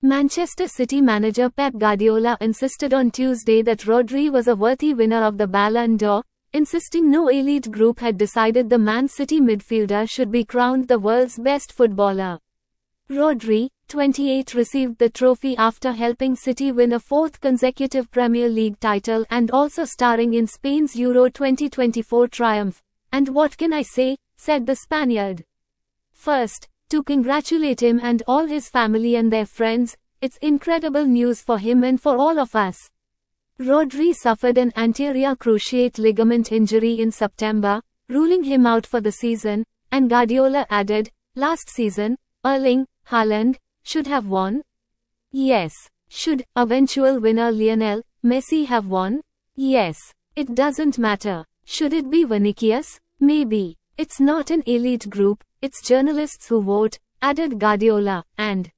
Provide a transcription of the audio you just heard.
Manchester City manager Pep Guardiola insisted on Tuesday that Rodri was a worthy winner of the Ballon d'Or, insisting no elite group had decided the Man City midfielder should be crowned the world's best footballer. Rodri, 28, received the trophy after helping City win a fourth consecutive Premier League title and also starring in Spain's Euro 2024 triumph. "And what can I say?" said the Spaniard. "First, to congratulate him and all his family and their friends. It's incredible news for him and for all of us." Rodri suffered an anterior cruciate ligament injury in September, ruling him out for the season, and Guardiola added, "Last season, Erling Haaland should have won. Yes. Should eventual winner Lionel Messi have won? Yes. It doesn't matter. Should it be Vinicius? Maybe. It's not an elite group, it's journalists who vote," added Guardiola, and